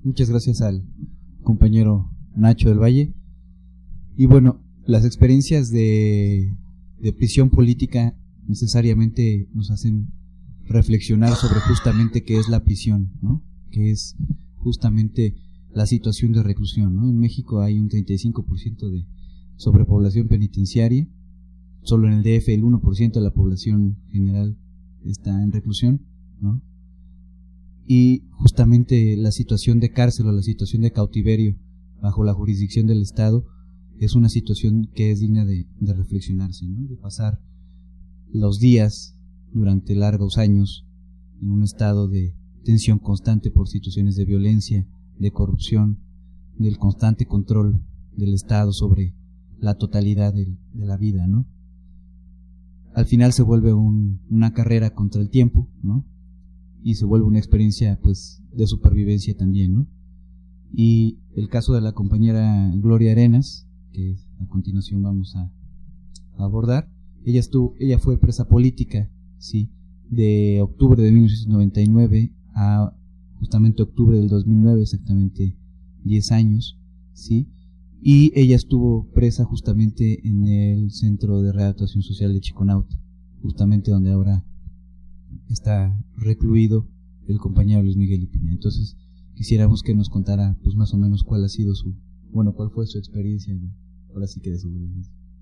Muchas gracias al compañero Nacho del Valle. Y bueno, las experiencias de prisión política necesariamente nos hacen reflexionar sobre justamente qué es la prisión, ¿no? Que es justamente la situación de reclusión, ¿no? En México hay un 35% de sobrepoblación penitenciaria, solo en el DF el 1% de la población general está en reclusión, ¿no? Y justamente la situación de cárcel o la situación de cautiverio bajo la jurisdicción del Estado es una situación que es digna de reflexionarse, ¿no? De pasar los días durante largos años en un estado de tensión constante por situaciones de violencia, de corrupción, del constante control del Estado sobre la totalidad de la vida, ¿no? Al final se vuelve una carrera contra el tiempo, ¿no? Y se vuelve una experiencia, pues, de supervivencia también, ¿no? Y el caso de la compañera Gloria Arenas, que a continuación vamos a abordar, ella fue presa política, sí, de octubre de 1999 a justamente octubre del 2009, exactamente 10 años, sí, y ella estuvo presa justamente en el Centro de Readaptación Social de Chiconauta, justamente donde ahora está recluido el compañero Luis Miguel Ipiña. Entonces quisiéramos que nos contara, pues, más o menos cuál fue su experiencia, ahora sí que de su vida.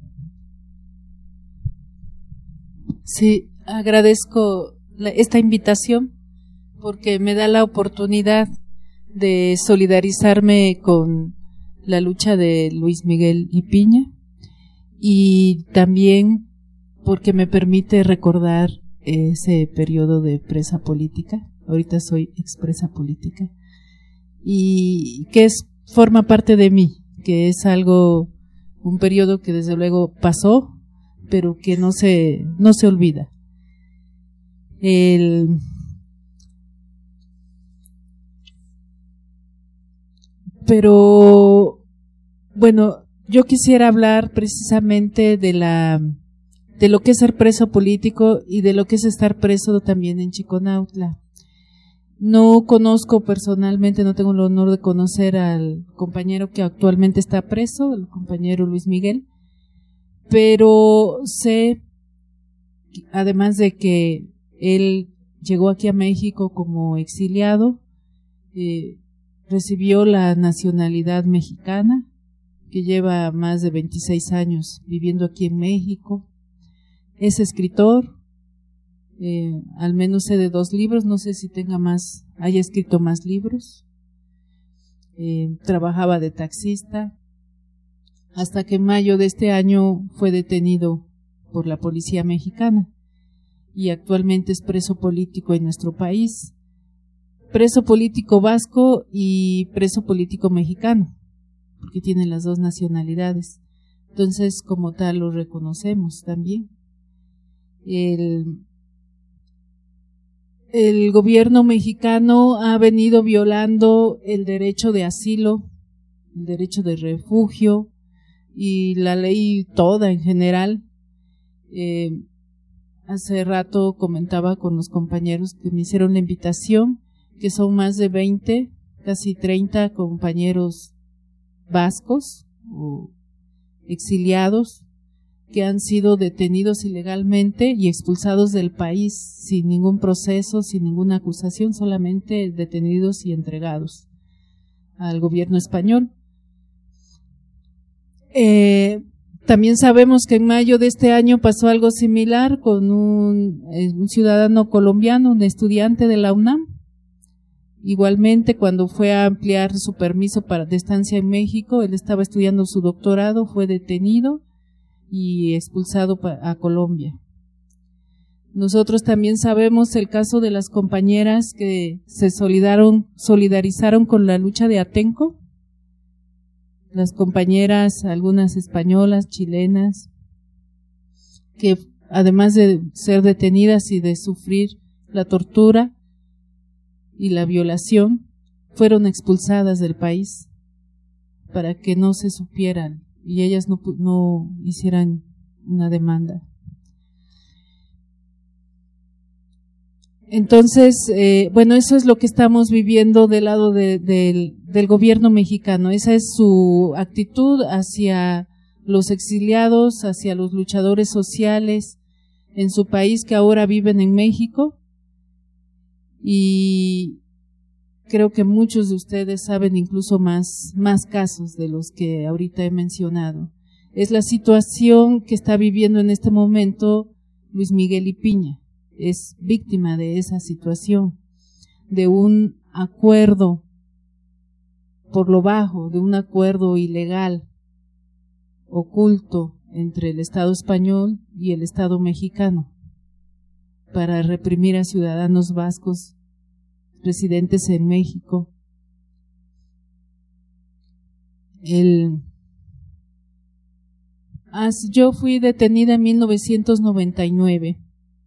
Sí, agradezco esta invitación porque me da la oportunidad de solidarizarme con la lucha de Luis Miguel Ipiña y también porque me permite recordar ese periodo de presa política. Ahorita soy expresa política y que forma parte de mí, que es un periodo que desde luego pasó, pero que no se olvida. Pero bueno, yo quisiera hablar precisamente de lo que es ser preso político y de lo que es estar preso también en Chiconautla. No conozco personalmente, no tengo el honor de conocer al compañero que actualmente está preso, el compañero Luis Miguel, pero sé, además de que él llegó aquí a México como exiliado, recibió la nacionalidad mexicana, que lleva más de 26 años viviendo aquí en México. Es escritor, al menos sé de 2 libros, no sé si haya escrito más libros. Trabajaba de taxista, hasta que en mayo de este año fue detenido por la policía mexicana y actualmente es preso político en nuestro país, preso político vasco y preso político mexicano, porque tiene las 2 nacionalidades. Entonces, como tal, lo reconocemos también. El gobierno mexicano ha venido violando el derecho de asilo, el derecho de refugio y la ley toda en general. Hace rato comentaba con los compañeros que me hicieron la invitación, que son más de 20, casi 30 compañeros vascos o exiliados que han sido detenidos ilegalmente y expulsados del país sin ningún proceso, sin ninguna acusación, solamente detenidos y entregados al gobierno español. También sabemos que en mayo de este año pasó algo similar con un ciudadano colombiano, un estudiante de la UNAM. Igualmente, cuando fue a ampliar su permiso de estancia en México, él estaba estudiando su doctorado, fue detenido y expulsado a Colombia. Nosotros también sabemos el caso de las compañeras que se solidarizaron con la lucha de Atenco, las compañeras, algunas españolas, chilenas, que además de ser detenidas y de sufrir la tortura y la violación, fueron expulsadas del país para que no se supieran y ellas no hicieran una demanda. Entonces, bueno, eso es lo que estamos viviendo del lado del gobierno mexicano. Esa es su actitud hacia los exiliados, hacia los luchadores sociales en su país que ahora viven en México. Y creo que muchos de ustedes saben incluso más casos de los que ahorita he mencionado. Es la situación que está viviendo en este momento Luis Miguel y Piña. Es víctima de esa situación, de un acuerdo por lo bajo, de un acuerdo ilegal, oculto entre el Estado español y el Estado mexicano para reprimir a ciudadanos vascos residentes en México. Yo fui detenida en 1999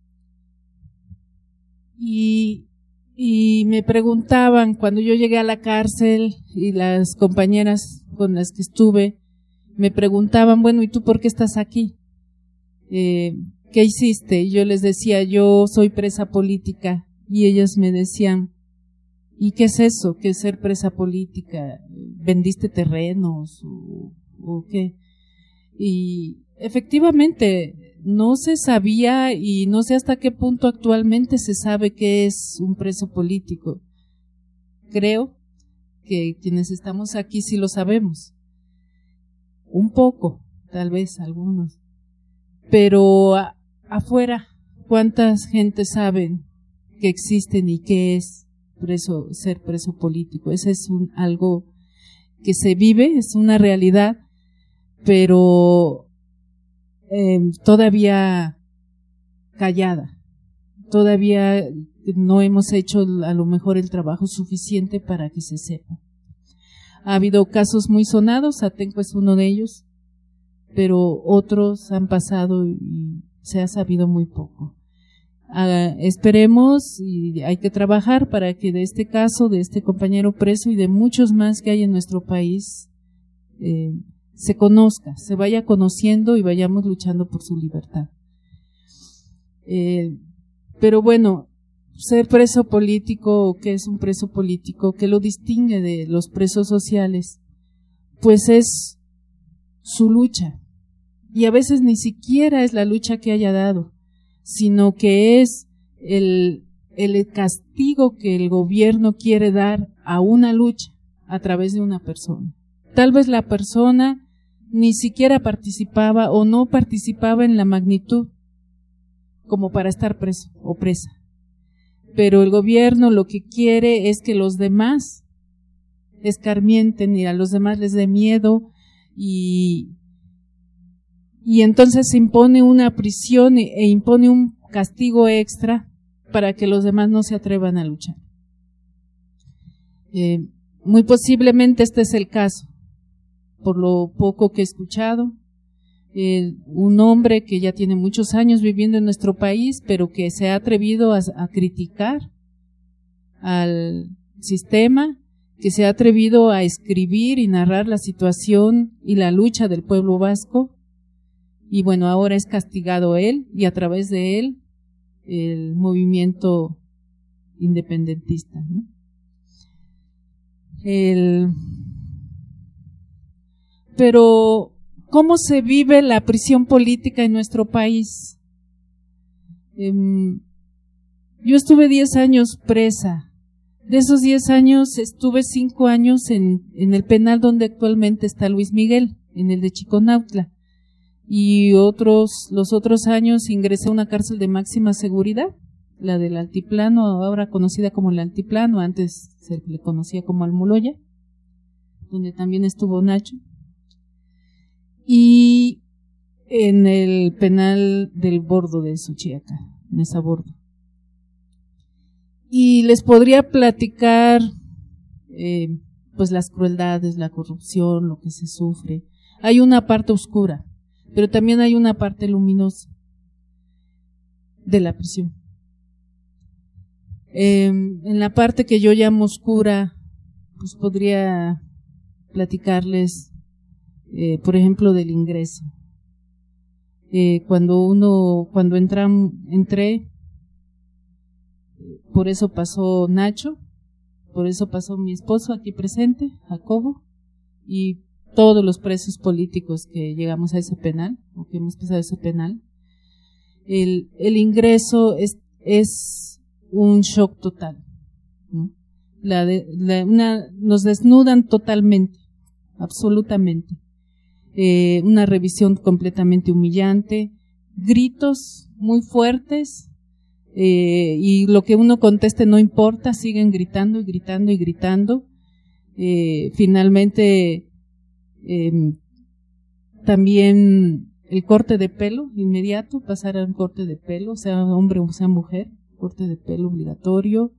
y me preguntaban cuando yo llegué a la cárcel, y las compañeras con las que estuve me preguntaban, bueno, ¿y tú por qué estás aquí? ¿Qué hiciste? Y yo les decía, yo soy presa política, y ellas me decían, ¿y qué es eso? ¿Qué es ser presa política? ¿Vendiste terrenos o qué? Y efectivamente no se sabía, y no sé hasta qué punto actualmente se sabe qué es un preso político. Creo que quienes estamos aquí sí lo sabemos. Un poco, tal vez algunos. Pero afuera, ¿cuántas gentes saben que existen y qué es ser preso político? Ese es algo que se vive, es una realidad, pero todavía callada. Todavía no hemos hecho a lo mejor el trabajo suficiente para que se sepa. Ha habido casos muy sonados, Atenco es uno de ellos, pero otros han pasado y se ha sabido muy poco. Esperemos, y hay que trabajar para que de este caso, de este compañero preso y de muchos más que hay en nuestro país, se conozca, se vaya conociendo y vayamos luchando por su libertad. Pero bueno, ser preso político, ¿qué es un preso político? ¿Qué lo distingue de los presos sociales? Pues es su lucha, y a veces ni siquiera es la lucha que haya dado, sino que es el castigo que el gobierno quiere dar a una lucha a través de una persona. Tal vez la persona ni siquiera participaba o no participaba en la magnitud como para estar preso o presa, pero el gobierno lo que quiere es que los demás escarmienten y a los demás les dé miedo, y entonces se impone una prisión e impone un castigo extra para que los demás no se atrevan a luchar. Muy posiblemente este es el caso, por lo poco que he escuchado. Un hombre que ya tiene muchos años viviendo en nuestro país, pero que se ha atrevido a criticar al sistema, que se ha atrevido a escribir y narrar la situación y la lucha del pueblo vasco, y bueno, ahora es castigado él, y a través de él el movimiento independentista, ¿no? Pero ¿cómo se vive la prisión política en nuestro país? Yo estuve 10 años presa. De esos 10 años estuve 5 años en el penal donde actualmente está Luis Miguel, en el de Chiconautla. Y los otros años ingresé a una cárcel de máxima seguridad, la del Altiplano, ahora conocida como el Altiplano, antes se le conocía como Almoloya, donde también estuvo Nacho. Y en el penal del Bordo de Xochiaca, en esa Bordo. Y les podría platicar pues las crueldades, la corrupción, lo que se sufre. Hay una parte oscura, pero también hay una parte luminosa de la prisión. En la parte que yo llamo oscura, pues podría platicarles, por ejemplo, del ingreso. Cuando entré, Por eso pasó Nacho, por eso pasó mi esposo aquí presente, Jacobo, y todos los presos políticos que llegamos a ese penal, o que hemos pisado ese penal. El ingreso es un shock total, ¿no? Nos desnudan totalmente, absolutamente. Una revisión completamente humillante, gritos muy fuertes, y lo que uno conteste no importa, siguen gritando y gritando y gritando. Finalmente, también el corte de pelo inmediato, pasar a un corte de pelo, sea hombre o sea mujer, corte de pelo obligatorio.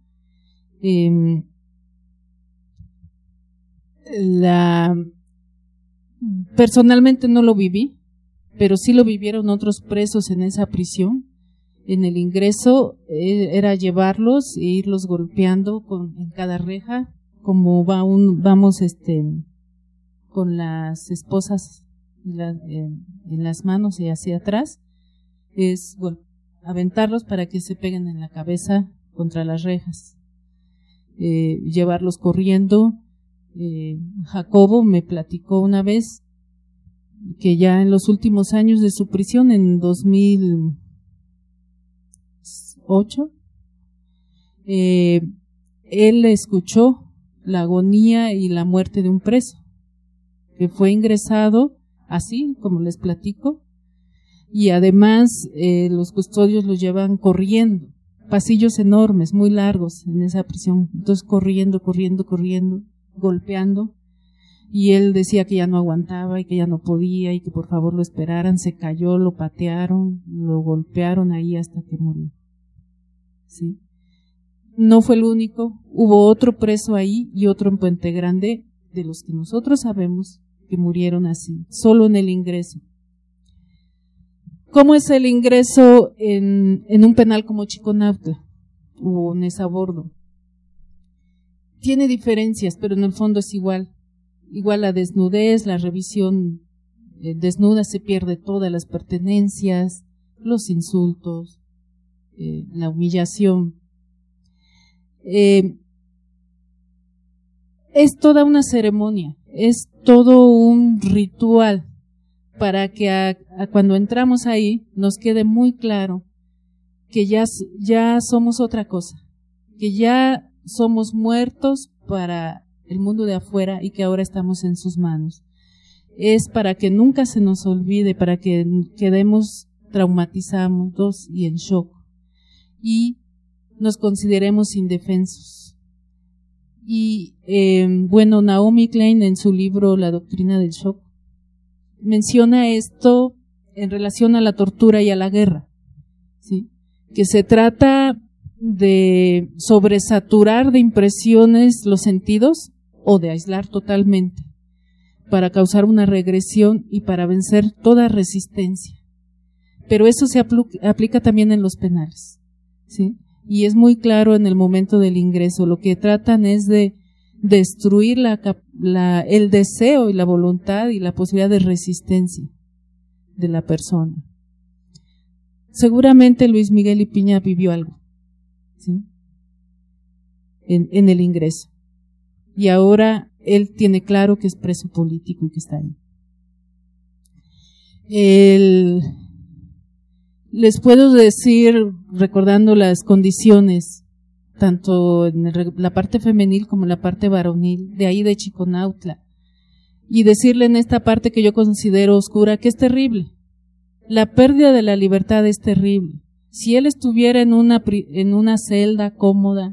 Personalmente no lo viví, pero sí lo vivieron otros presos en esa prisión. En el ingreso era llevarlos e irlos golpeando en cada reja, como vamos con las esposas en las manos y hacia atrás, es aventarlos para que se peguen en la cabeza contra las rejas, llevarlos corriendo. Jacobo me platicó una vez que ya en los últimos años de su prisión, en 2008, él escuchó la agonía y la muerte de un preso que fue ingresado así como les platico, y además los custodios los llevan corriendo, pasillos enormes, muy largos en esa prisión, entonces corriendo, golpeando, y él decía que ya no aguantaba y que ya no podía y que por favor lo esperaran. Se cayó, lo patearon, lo golpearon ahí hasta que murió. ¿Sí? No fue el único, hubo otro preso ahí y otro en Puente Grande, de los que nosotros sabemos que murieron así, solo en el ingreso. ¿Cómo es el ingreso en un penal como Chiconautla o Nezabordo? Tiene diferencias, pero en el fondo es igual. Igual la desnudez, la revisión desnuda, se pierde todas las pertenencias, los insultos, la humillación. Es toda una ceremonia, es todo un ritual para que cuando entramos ahí nos quede muy claro que ya somos otra cosa, que ya somos muertos para el mundo de afuera y que ahora estamos en sus manos. Es para que nunca se nos olvide, para que quedemos traumatizados y en shock y nos consideremos indefensos. Y bueno, Naomi Klein en su libro La doctrina del shock menciona esto en relación a la tortura y a la guerra, ¿sí? Que se trata de sobresaturar de impresiones los sentidos o de aislar totalmente para causar una regresión y para vencer toda resistencia. Pero eso se aplica también en los penales, ¿sí? Y es muy claro en el momento del ingreso. Lo que tratan es de destruir el deseo y la voluntad y la posibilidad de resistencia de la persona. Seguramente Luis Miguel Ipiña vivió algo, ¿sí? En el ingreso. Y ahora él tiene claro que es preso político y que está ahí. Les puedo decir, recordando las condiciones, tanto en la parte femenil como en la parte varonil, de ahí de Chiconautla, y decirle en esta parte que yo considero oscura, que es terrible. La pérdida de la libertad es terrible. Si él estuviera en una celda cómoda,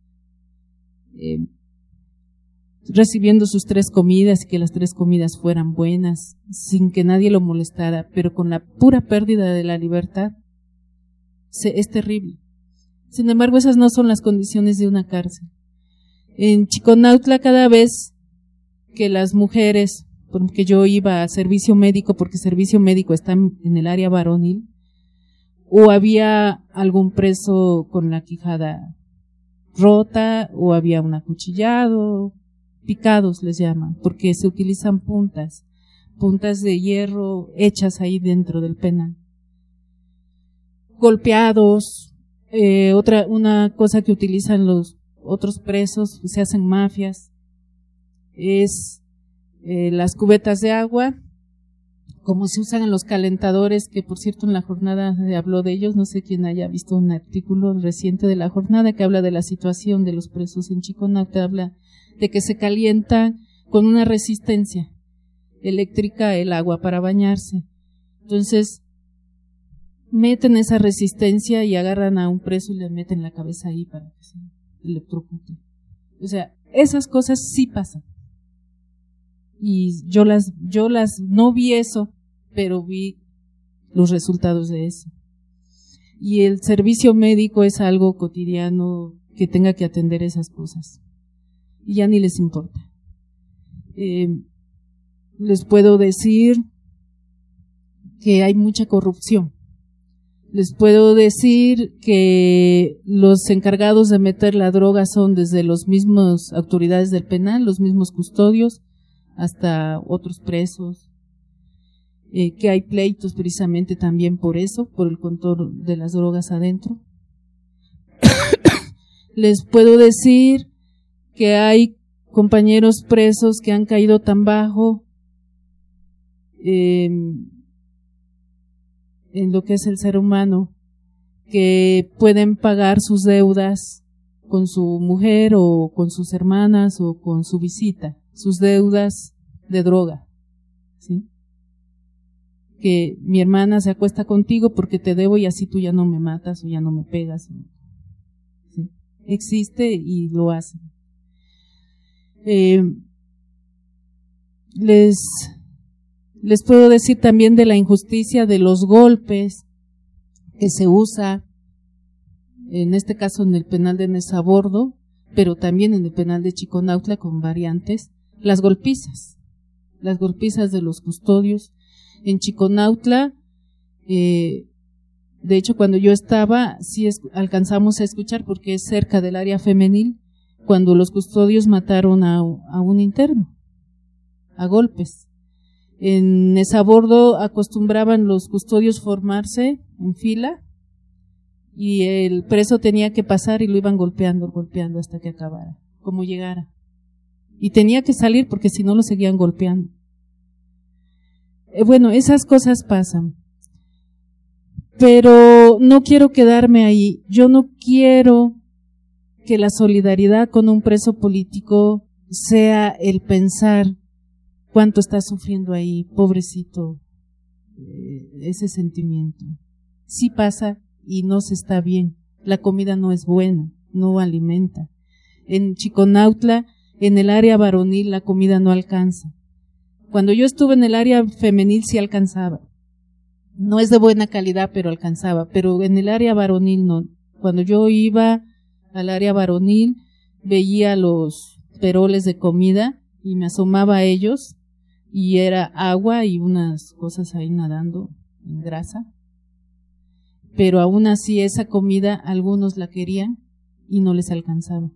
recibiendo sus 3 comidas y que las 3 comidas fueran buenas, sin que nadie lo molestara, pero con la pura pérdida de la libertad, es terrible. Sin embargo, esas no son las condiciones de una cárcel. En Chiconautla, cada vez que las mujeres, porque yo iba a servicio médico, porque servicio médico está en el área varonil, o había algún preso con la quijada rota, o había un acuchillado, picados les llaman, porque se utilizan puntas de hierro hechas ahí dentro del penal. Golpeados, Una cosa que utilizan los otros presos, se hacen mafias, es las cubetas de agua, como se usan en los calentadores, que por cierto en la jornada se habló de ellos, no sé quién haya visto un artículo reciente de la jornada que habla de la situación de los presos en Chiconauta, habla de que se calienta con una resistencia eléctrica el agua para bañarse. Entonces, meten esa resistencia y agarran a un preso y le meten la cabeza ahí para que se electrocute. O sea, esas cosas sí pasan. Y yo las no vi eso, pero vi los resultados de eso. Y el servicio médico es algo cotidiano que tenga que atender esas cosas. Y ya ni les importa. Les puedo decir que hay mucha corrupción. Les puedo decir que los encargados de meter la droga son desde los mismos autoridades del penal, los mismos custodios, hasta otros presos, que hay pleitos precisamente también por eso, por el control de las drogas adentro. Les puedo decir que hay compañeros presos que han caído tan bajo en lo que es el ser humano, que pueden pagar sus deudas con su mujer o con sus hermanas o con su visita, sus deudas de droga, ¿sí? Que mi hermana se acuesta contigo porque te debo y así tú ya no me matas o ya no me pegas, ¿sí? Existe y lo hacen. Les puedo decir también de la injusticia de los golpes que se usa, en este caso en el penal de Nezabordo, pero también en el penal de Chiconautla con variantes, las golpizas de los custodios. En Chiconautla, de hecho cuando yo estaba, sí alcanzamos a escuchar, porque es cerca del área femenil, cuando los custodios mataron a un interno, a golpes. En Nezabordo acostumbraban los custodios formarse en fila y el preso tenía que pasar y lo iban golpeando hasta que acabara, como llegara. Y tenía que salir porque si no lo seguían golpeando. Bueno, esas cosas pasan. Pero no quiero quedarme ahí. Yo no quiero que la solidaridad con un preso político sea el pensar cuánto está sufriendo ahí, pobrecito, ese sentimiento. Sí pasa y no se está bien. La comida no es buena, no alimenta. En Chiconautla, en el área varonil, la comida no alcanza. Cuando yo estuve en el área femenil sí alcanzaba. No es de buena calidad, pero alcanzaba. Pero en el área varonil no. Cuando yo iba al área varonil, veía los peroles de comida y me asomaba a ellos y era agua y unas cosas ahí nadando en grasa. Pero aún así esa comida algunos la querían y no les alcanzaba.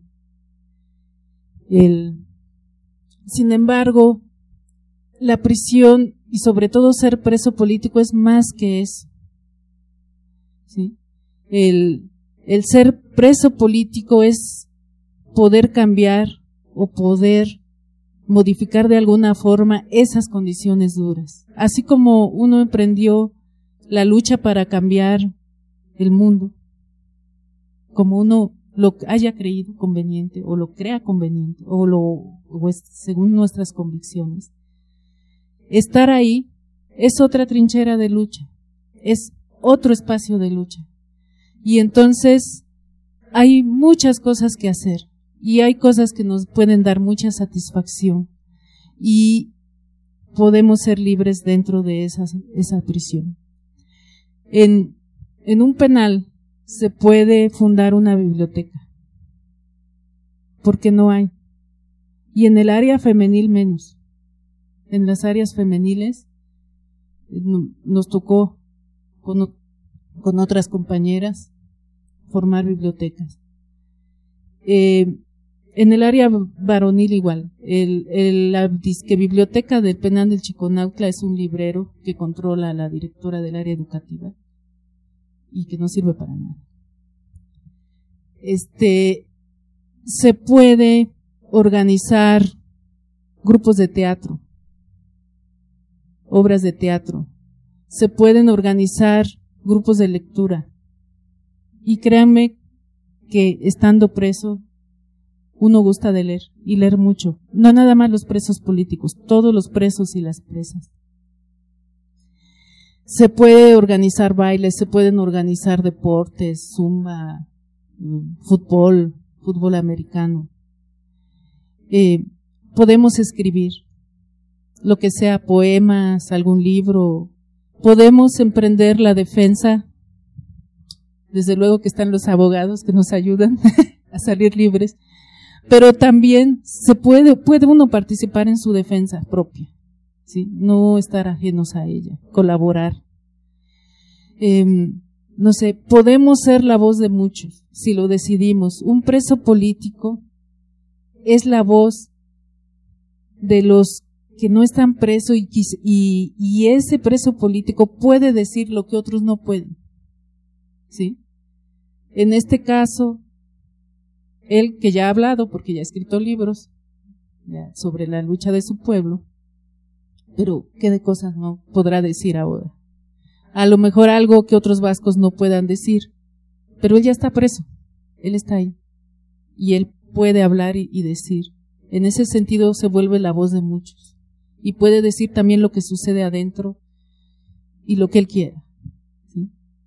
Sin embargo, la prisión y sobre todo ser preso político es más que eso. ¿Sí? El ser preso político es poder cambiar o poder modificar de alguna forma esas condiciones duras. Así como uno emprendió la lucha para cambiar el mundo, como uno lo haya creído conveniente o lo crea conveniente o según nuestras convicciones. Estar ahí es otra trinchera de lucha, es otro espacio de lucha. Y entonces hay muchas cosas que hacer y hay cosas que nos pueden dar mucha satisfacción y podemos ser libres dentro de esa prisión. En un penal se puede fundar una biblioteca, porque no hay. Y en el área femenil menos. En las áreas femeniles nos tocó con otras compañeras formar bibliotecas. En el área varonil igual. La disque biblioteca del penal del Chiconautla es un librero que controla la directora del área educativa y que no sirve para nada. se puede organizar grupos de teatro, obras de teatro, se pueden organizar grupos de lectura. Y créanme que estando preso, uno gusta de leer, y leer mucho. No nada más los presos políticos, todos los presos y las presas. Se puede organizar bailes, se pueden organizar deportes, zumba, fútbol americano. Podemos escribir lo que sea, poemas, algún libro. Podemos emprender la defensa. Desde luego que están los abogados que nos ayudan a salir libres, pero también puede uno participar en su defensa propia, ¿sí? No estar ajenos a ella, colaborar. No sé, podemos ser la voz de muchos, si lo decidimos. Un preso político es la voz de los que no están presos y ese preso político puede decir lo que otros no pueden, ¿sí? En este caso, él que ya ha hablado, porque ya ha escrito libros sobre la lucha de su pueblo, pero ¿qué de cosas no podrá decir ahora? A lo mejor algo que otros vascos no puedan decir, pero él ya está preso, él está ahí, y él puede hablar y decir. En ese sentido se vuelve la voz de muchos, y puede decir también lo que sucede adentro y lo que él quiera, ¿sí?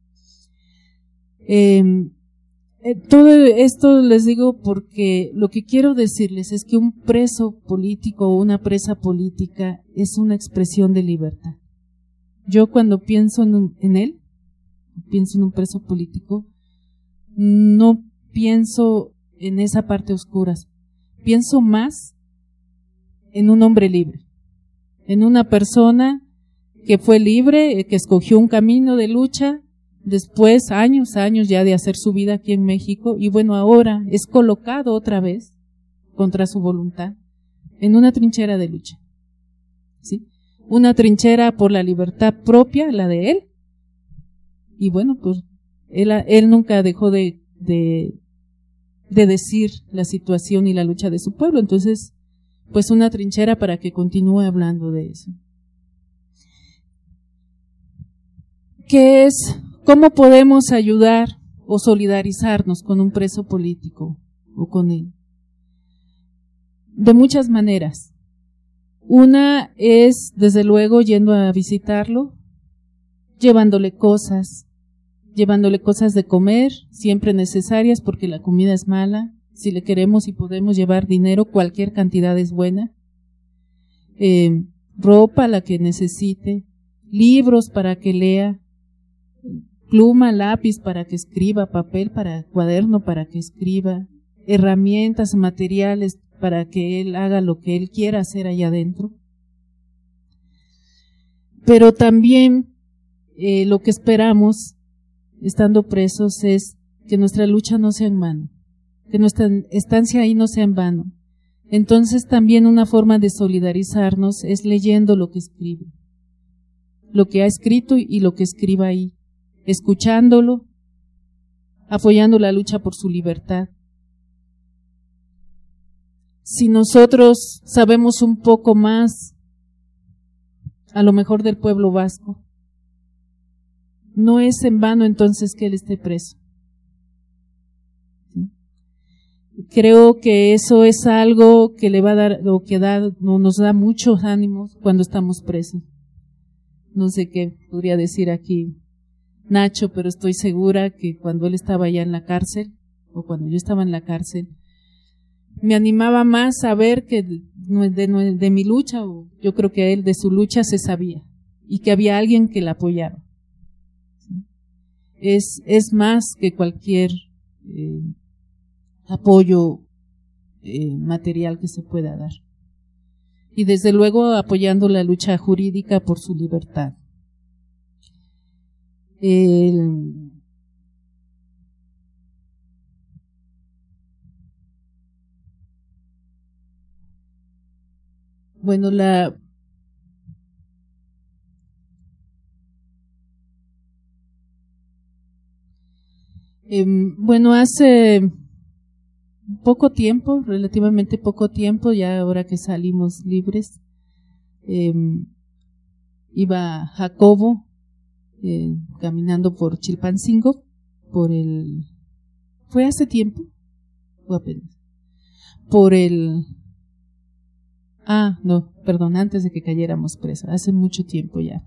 Todo esto les digo porque lo que quiero decirles es que un preso político o una presa política es una expresión de libertad. Yo cuando pienso en él, pienso en un preso político, no pienso en esa parte oscura, pienso más en un hombre libre, en una persona que fue libre, que escogió un camino de lucha, después años ya de hacer su vida aquí en México, y bueno, ahora es colocado otra vez, contra su voluntad, en una trinchera de lucha, ¿sí? Una trinchera por la libertad propia, la de él, y bueno, pues él nunca dejó de decir la situación y la lucha de su pueblo, entonces, pues una trinchera para que continúe hablando de eso. ¿Qué es? ¿Cómo podemos ayudar o solidarizarnos con un preso político o con él? De muchas maneras. Una es, desde luego, yendo a visitarlo, llevándole cosas de comer, siempre necesarias porque la comida es mala. Si le queremos y podemos llevar dinero, cualquier cantidad es buena. Ropa, la que necesite, libros para que lea, pluma, lápiz para que escriba, papel cuaderno para que escriba, herramientas, materiales para que él haga lo que él quiera hacer allá adentro. Pero también lo que esperamos, estando presos, es que nuestra lucha no sea en vano, que nuestra estancia ahí no sea en vano. Entonces también una forma de solidarizarnos es leyendo lo que escribe, lo que ha escrito y lo que escriba ahí, escuchándolo, apoyando la lucha por su libertad. Si nosotros sabemos un poco más, a lo mejor del pueblo vasco, no es en vano entonces que él esté preso. ¿Sí? Creo que eso es algo que le va a dar, o que nos da muchos ánimos cuando estamos presos. No sé qué podría decir aquí Nacho, pero estoy segura que cuando él estaba allá en la cárcel, o cuando yo estaba en la cárcel, me animaba más a ver que de mi lucha, o yo creo que él de su lucha se sabía, y que había alguien que la apoyaba. ¿Sí? Es más que cualquier apoyo material que se pueda dar. Y desde luego apoyando la lucha jurídica por su libertad. Bueno, hace poco tiempo, relativamente poco tiempo, ya ahora que salimos libres. Iba Jacobo caminando por Chilpancingo, ¿fue hace tiempo? ¿O apenas? No, perdón, antes de que cayéramos presa, hace mucho tiempo ya.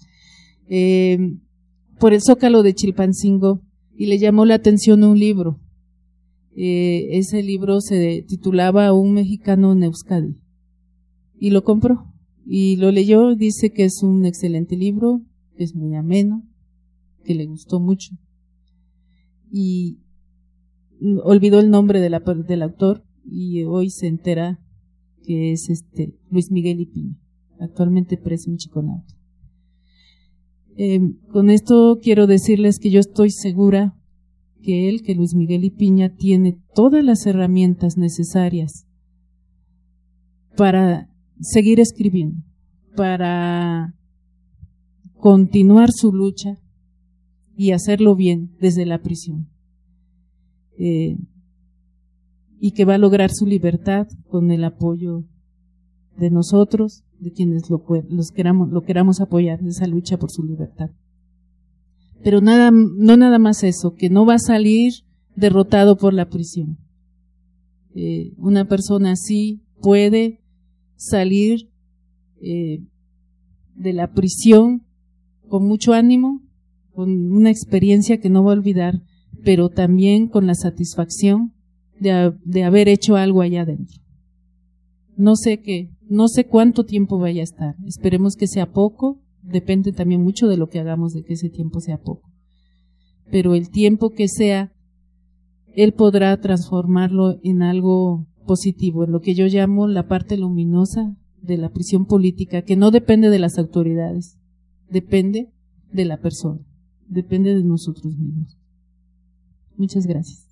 Por el Zócalo de Chilpancingo, y le llamó la atención un libro. Ese libro se titulaba Un mexicano en Euskadi, y lo compró y lo leyó. Dice que es un excelente libro, que es muy ameno, que le gustó mucho, y olvidó el nombre del autor, y hoy se entera que es Luis Miguel y Piña, actualmente preso en Chiconaute. Con esto quiero decirles que yo estoy segura que Luis Miguel y Piña tiene todas las herramientas necesarias para seguir escribiendo, para continuar su lucha y hacerlo bien desde la prisión. Y que va a lograr su libertad con el apoyo de nosotros, de quienes lo queramos apoyar en esa lucha por su libertad. Pero no nada más eso, que no va a salir derrotado por la prisión. Una persona así puede salir de la prisión con mucho ánimo, con una experiencia que no va a olvidar, pero también con la satisfacción de haber hecho algo allá adentro. No sé cuánto tiempo vaya a estar. Esperemos que sea poco. Depende también mucho de lo que hagamos, de que ese tiempo sea poco. Pero el tiempo que sea, él podrá transformarlo en algo positivo, en lo que yo llamo la parte luminosa de la prisión política, que no depende de las autoridades, depende de la persona, depende de nosotros mismos. Muchas gracias.